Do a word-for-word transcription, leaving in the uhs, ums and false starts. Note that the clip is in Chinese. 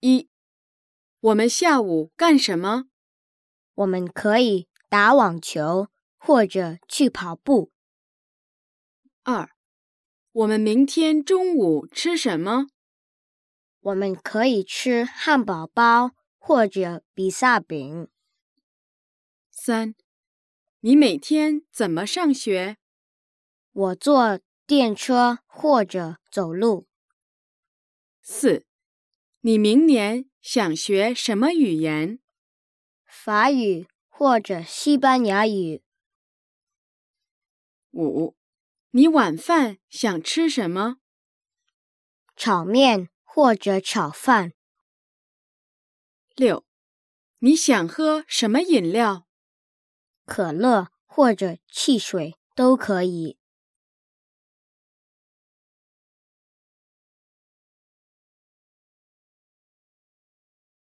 一、我们下午干什么？ 我们可以打网球或者去跑步。 二、我们明天中午吃什么？ 我们可以吃汉堡包或者比萨饼。 三、你每天怎么上学？ 我坐电车或者走路。 四、你明年想学什么语言？ 法语或者西班牙语。 五、你晚饭想吃什么？ 炒面或者炒饭。 六、你想喝什么饮料？ 可乐或者汽水都可以。